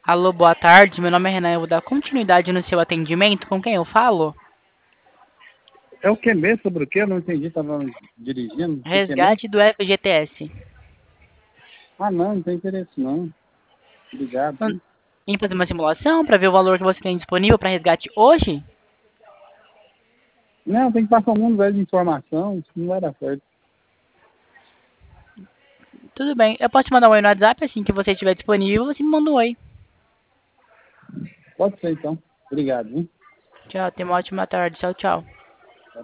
Alô, boa tarde. Meu nome é Renan. Eu vou dar continuidade no seu atendimento. Com quem eu falo? É o que mesmo? Sobre o que? Eu não entendi, estava dirigindo. O que é mesmo? Resgate do FGTS. Ah, não tem interesse não. Obrigado. Então, em fazer uma simulação para ver o valor que você tem disponível para resgate hoje? Não, tem que passar um mundo velho de informação, isso não vai dar certo. Tudo bem. Eu posso te mandar um oi no WhatsApp assim que você estiver disponível. Você me manda um oi. Pode ser então. Obrigado, viu? Tchau. Tenha uma ótima tarde. Tchau, tchau.